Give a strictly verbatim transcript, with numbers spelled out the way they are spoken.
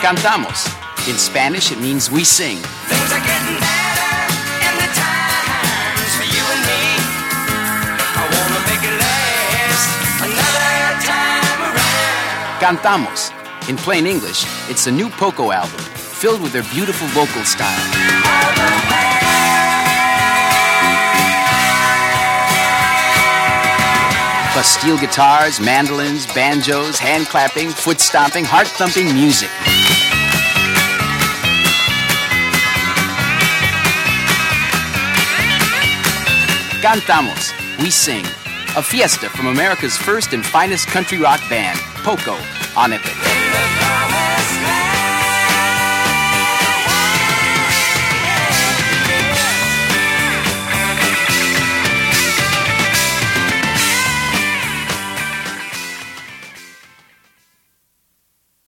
Cantamos. In Spanish, it means we sing. Things are getting better in the times for you and me. I wanna make it last another time around. Cantamos. In plain English, it's the new Poco album, filled with their beautiful vocal style. Plus steel guitars, mandolins, banjos, hand clapping, foot stomping, heart thumping music. Cantamos, we sing. A fiesta from America's first and finest country rock band, Poco, on Epic.